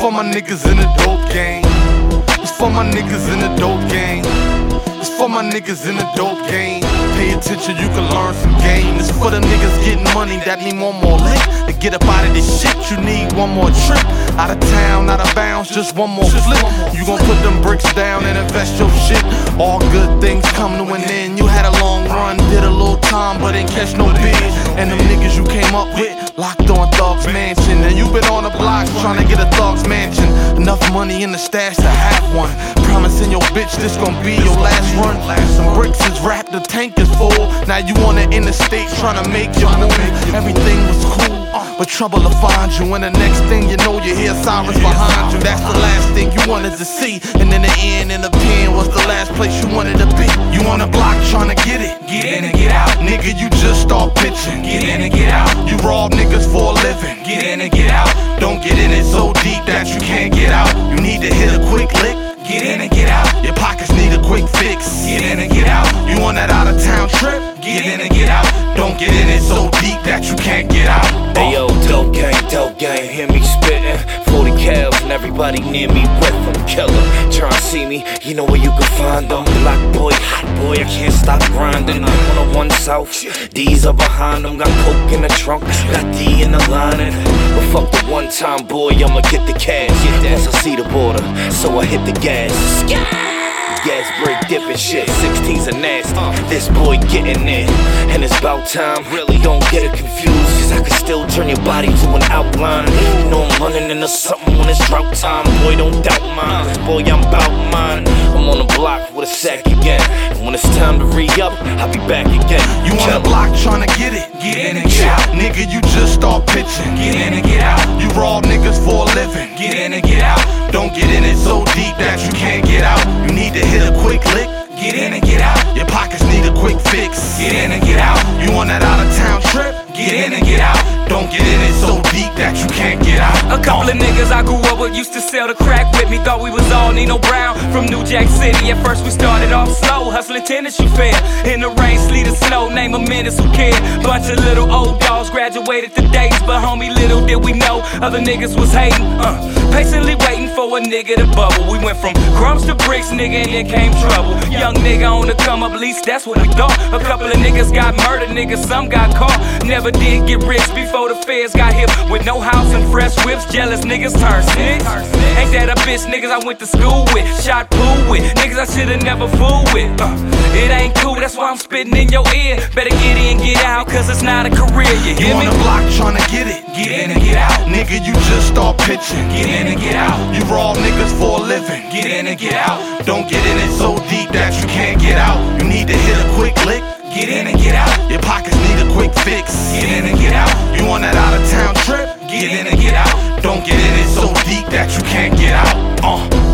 for my niggas in the dope game. It's for my niggas in the dope game. It's for my niggas in the dope game. Pay attention, you can learn some game. It's for the niggas getting money that need one more lick. To get up out of this shit, you need one more trip. Out of town, out of bounds, just one more flip. You gon' put them bricks down and invest your shit. All good things come to an end. You had a long run, did a little time, but ain't catch no bid. And them niggas you came up with, locked on Thug's Mansion. And you been on the blocks trying to get a Thug's Mansion. Enough money in the stash to have one. Promising your bitch this gon' be your last run. Some bricks is wrapped, the tank is full. Now you on the interstate trying to make your move. Everything was cool, but trouble will find you. And the next thing you know, you hear sirens behind you. That's the last thing you wanted to see. And in the end, in the pen was the last place you wanted to be. You on the block trying to get it. Get in and get out. Nigga, you just start pitching. Get in and get out. You rob niggas for a living. Get in and get out. Don't get in it so deep that you can't get out. You need to hit a quick lick. Get in and get out. Your pockets need a quick fix. Get in and get out. You on that out of town trip? Get in and get out. Don't get in it so deep that you can't get out. Hey yo, dope gang, hear me spittin'. 40 cals and everybody near me with them. Killer, tryna see me, you know where you can find them. Black boy, hot boy, I can't stop grinding. 101 South, D's are behind them. Got coke in the trunk, got D in the lining. But fuck the one time boy, I'ma get the cash. Once I see the border, so I hit the gas. Gas break dipping shit, 16's a nasty. This boy getting it, and it's about time. Really don't get it confused, cause I can still turn your body to an outline. You know I'm running into something when it's drought time. Boy, don't doubt mine, cause boy, I'm bout mine. I'm on the block with a sack again, and when it's time to re-up, I'll be back again. You on the block trying to get it. Get in and get out. Nigga, you just start pitching. Get in and get out. You rob niggas for a living. Get in and get out. Don't get in it so deep that you can't get out. You need to hit a quick lick. Get in and get out. Your pockets need a quick fix. Get in and get out. You on that out of town trip? Get in and get out. Don't get in it so deep that you can't get out. A couple of niggas I grew up with used to sell the crack with me. Thought we was all Nino Brown from New Jack City. At first we started off slow, hustling tennis you fair. In the rain, sleet, and snow, name a menace who cared. Bunch of little old dogs graduated to days, but homie, little did we know other niggas was hating. Patiently waiting for a nigga to bubble. We went from crumbs to bricks, nigga, and then came trouble. Young nigga on the come up, least that's what we thought. A couple of niggas got murdered, niggas, some got caught. Never did get rich before the feds got hip. With no house and fresh whips, jealous niggas turn snitch. Ain't that a bitch niggas I went to school with, shot pool with, niggas I should've never fooled with. It ain't cool, that's why I'm spitting in your ear. Better get in, get out, cause it's not a career, you hear me? You on the block trying to get it. Get in and get out. Nigga, you just start pitching. Get in and get out. You rob niggas for a living. Get in and get out. Don't get in it so deep that you can't get out. You need to hit a quick lick. Get in and get out. Your pockets need a quick fix. Get in and get out. You on that out of town trip? Get in and get out. Don't get in it so deep that you can't get out.